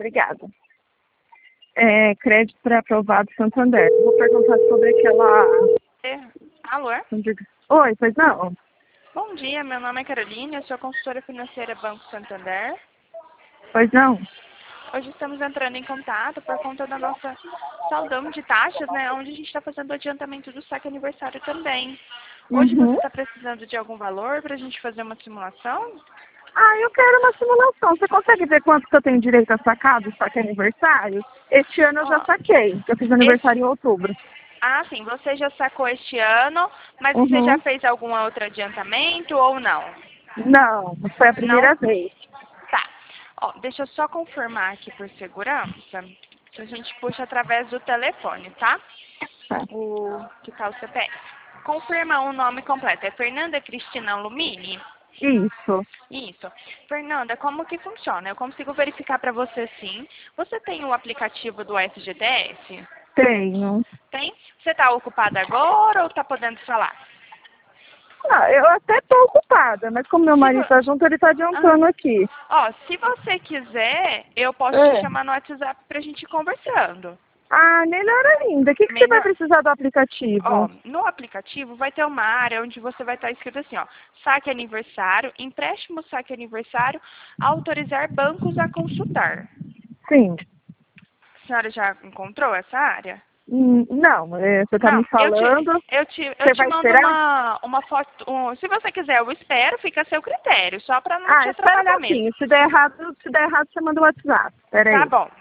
Obrigada. Crédito pré-aprovado Santander. Vou perguntar sobre aquela... Alô? Oi, pois não? Bom dia, meu nome é Caroline, eu sou consultora financeira Banco Santander. Pois não? Hoje estamos entrando em contato por conta da nossa saldão de taxas, né? Onde a gente está fazendo o adiantamento do saque aniversário também. Hoje você está precisando de algum valor para a gente fazer uma simulação? Eu quero uma simulação. Você consegue ver quanto que eu tenho direito a sacar do saque aniversário? Este ano eu já saquei, que eu fiz aniversário em outubro. Ah, sim, você já sacou este ano, mas você já fez algum outro adiantamento ou não? Não, foi a primeira vez. Tá. Ó, deixa eu só confirmar aqui por segurança, que a gente puxa através do telefone, tá? Que tá o CPF. Confirma o nome completo. É Fernanda Cristina Lumini? Isso. Isso. Fernanda, como que funciona? Eu consigo verificar para você sim. Você tem o aplicativo do FGTS? Tenho. Tem? Você está ocupada agora ou está podendo falar? Eu até estou ocupada, mas como meu marido está junto, ele está adiantando aqui. Ó, se você quiser, eu posso te chamar no WhatsApp pra gente ir conversando. Melhor ainda. O que você vai precisar do aplicativo? Ó, no aplicativo vai ter uma área onde você vai estar escrito assim, ó, saque aniversário, empréstimo saque aniversário, autorizar bancos a consultar. Sim. A senhora já encontrou essa área? Não, você está me falando. Eu te mando esperar? uma foto. Se você quiser, eu espero, fica a seu critério, só para não te Espera atrapalhar um pouquinho. mesmo. Se der errado, você manda o WhatsApp. Espera aí. Tá bom.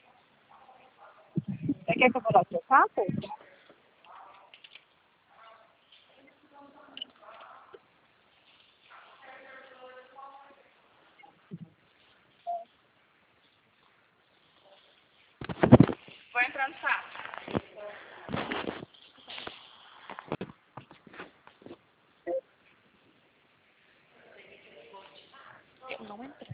Você quer que eu vou dar o seu papo? Vou entrar no saco. Eu não entrei.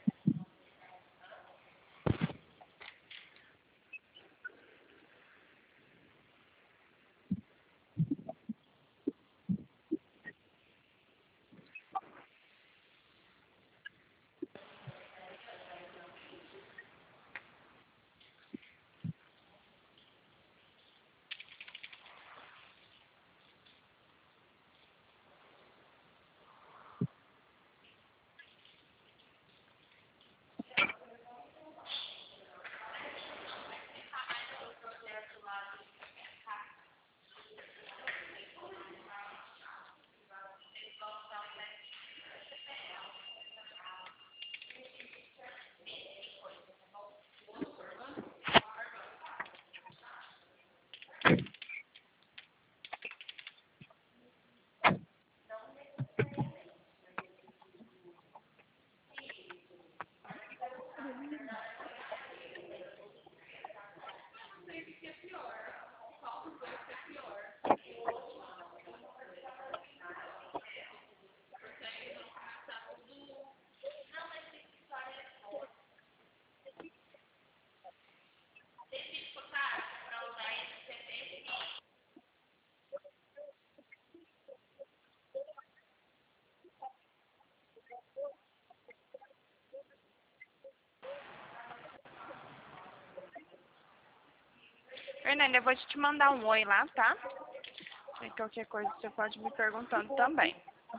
Fernanda, eu vou te mandar um oi lá, tá? E qualquer coisa você pode me perguntando também.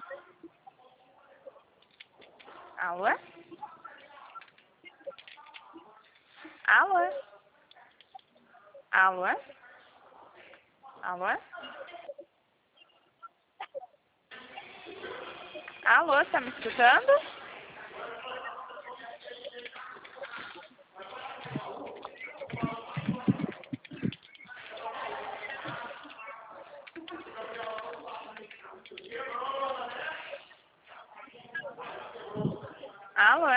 Alô? Alô? Alô? Alô? Alô, tá me escutando? Alô?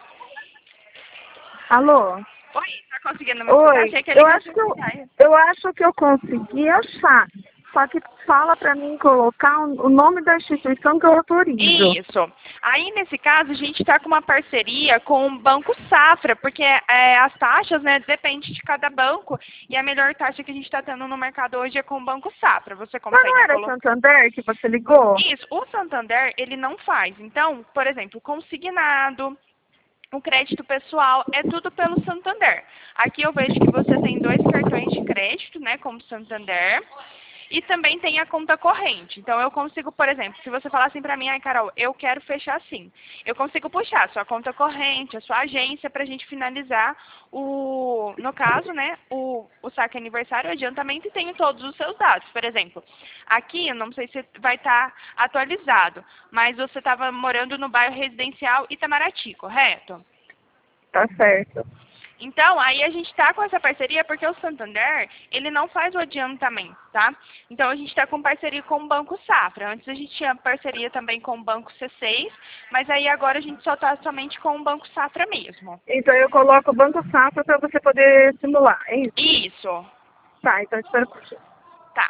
Alô? Oi, tá conseguindo me escutar? Achei que ele eu acho que eu consegui achar. Só que fala para mim colocar o nome da instituição que eu autorizo. Isso. Aí, nesse caso, a gente está com uma parceria com o Banco Safra, porque as taxas, né, dependem de cada banco, e a melhor taxa que a gente está tendo no mercado hoje é com o Banco Safra. Você consegue Mas não era Santander que você ligou? Isso. O Santander, ele não faz. Então, por exemplo, consignado, O crédito pessoal é tudo pelo Santander. Aqui eu vejo que você tem 2 cartões de crédito, né, como Santander. E também tem a conta corrente. Então, eu consigo, por exemplo, se você falar assim pra mim, ai, Carol, eu quero fechar assim. Eu consigo puxar a sua conta corrente, a sua agência, pra gente finalizar no caso, né, o saque aniversário, o adiantamento, e tenho todos os seus dados. Por exemplo, aqui, eu não sei se vai estar atualizado, mas você estava morando no bairro residencial Itamaraty, correto? Tá certo. Então, aí a gente está com essa parceria porque o Santander, ele não faz o adiantamento, tá? Então, a gente está com parceria com o Banco Safra. Antes a gente tinha parceria também com o Banco C6, mas aí agora a gente só está somente com o Banco Safra mesmo. Então eu coloco o Banco Safra para você poder simular, é isso? Isso. Tá, então espera um pouquinho. Tá.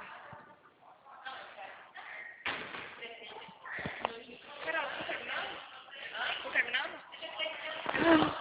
Tô terminando?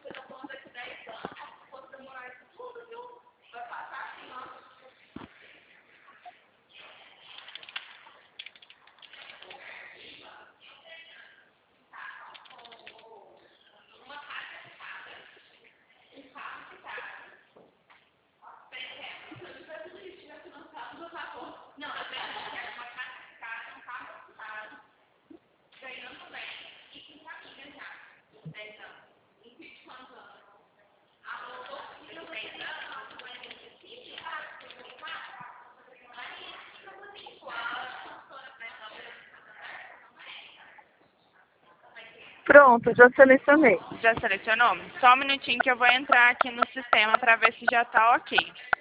Pronto, já selecionei. Já selecionou? Só um minutinho que eu vou entrar aqui no sistema para ver se já tá ok.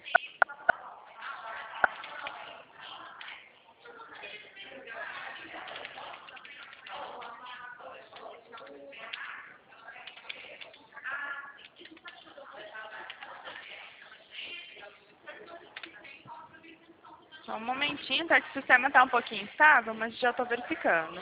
Só um momentinho, tá? Que o sistema tá um pouquinho instável, mas já tô verificando.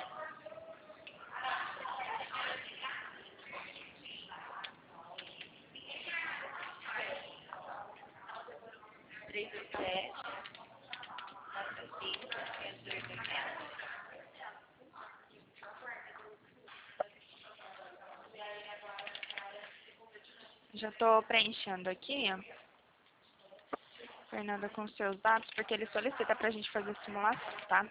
Já estou preenchendo aqui, Fernanda, com seus dados, porque ele solicita para a gente fazer a simulação, tá?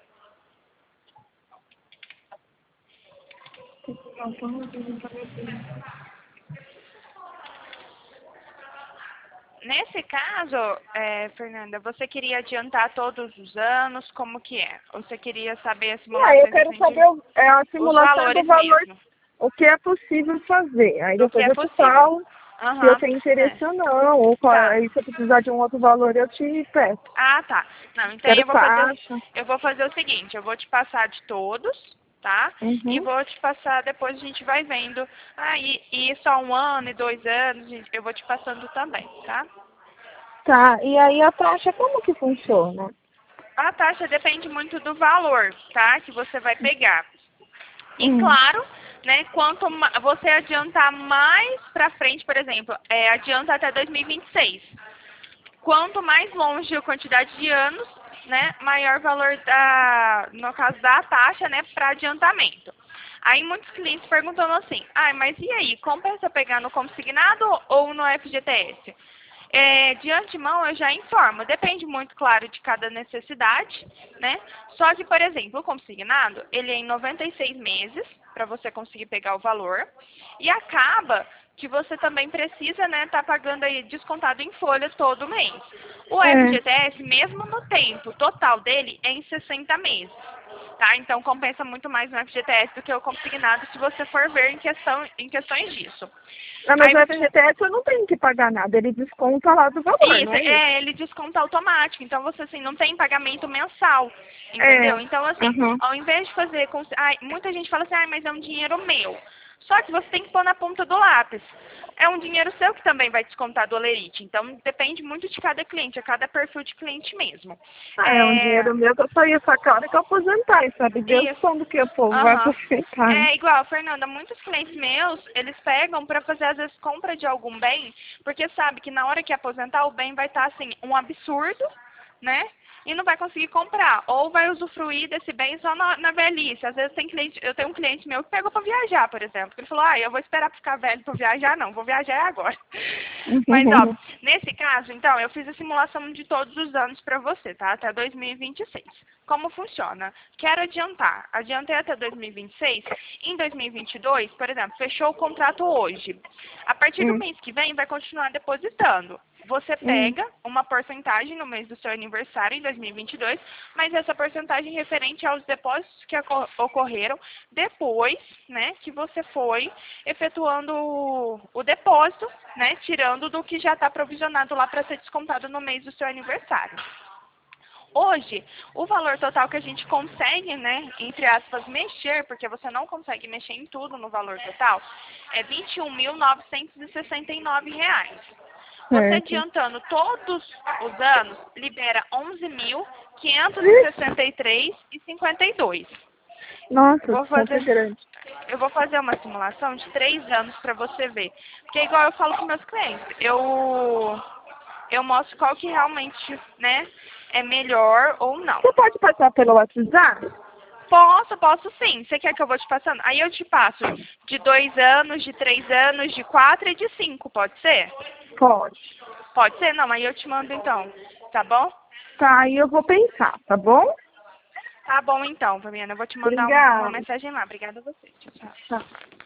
Nesse caso, Fernanda, você queria adiantar todos os anos, como que é? Ou você queria saber a simulação? Eu quero saber a simulação do valor, mesmo. o que é possível fazer. Aí depois eu te possível. falo se eu tenho É. interesse ou não, ou Tá. se eu precisar de um outro valor eu te peço. Ah, tá. Não, então Quero eu vou fazer o seguinte, eu vou te passar de todos, tá? E Uhum. vou te passar, depois a gente vai vendo. Ah, e só 1 ano e 2 anos, eu vou te passando também, tá? Tá, e aí a taxa como que funciona? A taxa depende muito do valor, tá? Que você vai pegar. E Hum. claro, né, quanto você adiantar mais pra frente, por exemplo, adianta até 2026. Quanto mais longe a quantidade de anos, né, maior valor no caso da taxa, né, para adiantamento. Aí muitos clientes perguntando assim, mas e aí, compensa pegar no consignado ou no FGTS? De antemão eu já informo, depende muito, claro, de cada necessidade, né? Só que, por exemplo, o consignado, ele é em 96 meses, para você conseguir pegar o valor, e acaba que você também precisa, né, tá pagando aí descontado em folha todo mês. O FGTS, mesmo no tempo total dele, é em 60 meses. Tá? Então compensa muito mais no FGTS do que o consignado se você for ver em questões disso. Não, mas Aí o FGTS eu não tenho que pagar nada, ele desconta lá do valor, não é isso? ele desconta automático, então você assim, não tem pagamento mensal, entendeu? Então assim, ao invés de fazer, muita gente fala assim, mas é um dinheiro meu. Só que você tem que pôr na ponta do lápis. É um dinheiro seu que também vai descontar do Olerite. Então, depende muito de cada cliente, a cada perfil de cliente mesmo. É um dinheiro meu que eu só ia sacar a hora que eu aposentar, sabe? Deus quando que o povo vai aposentar. É igual, Fernanda, muitos clientes meus, eles pegam para fazer, às vezes, compra de algum bem, porque sabe que na hora que aposentar, o bem vai estar, assim, um absurdo, né? e não vai conseguir comprar, ou vai usufruir desse bem só na velhice. Às vezes eu tenho um cliente meu que pegou para viajar, por exemplo. Ele falou, eu vou esperar para ficar velho para viajar, não, vou viajar agora. Mas, ó, nesse caso, então, eu fiz a simulação de todos os anos para você, tá? Até 2026. Como funciona? Quero adiantar. Adiantei até 2026. Em 2022, por exemplo, fechou o contrato hoje. A partir do mês que vem, vai continuar depositando. Você pega uma porcentagem no mês do seu aniversário, em 2022, mas essa porcentagem referente aos depósitos que ocorreram depois, né, que você foi efetuando o depósito, né, tirando do que já está provisionado lá para ser descontado no mês do seu aniversário. Hoje, o valor total que a gente consegue, né, entre aspas, mexer, porque você não consegue mexer em tudo no valor total, é R$ 21.969. Você adiantando todos os anos, libera R$ 11.563,52. Nossa, grande. Eu vou fazer uma simulação de 3 anos para você ver. Porque igual eu falo com meus clientes, eu mostro qual que realmente, né, é melhor ou não. Você pode passar pelo WhatsApp? Posso sim. Você quer que eu vou te passando? Aí eu te passo de 2 anos, de 3 anos, de 4 e de 5, pode ser? Pode. Pode ser? Não, aí eu te mando então, tá bom? Tá, aí eu vou pensar, tá bom? Tá bom então, Fabiana. Eu vou te mandar uma mensagem lá. Obrigada a você. Tchau, tchau. Tá.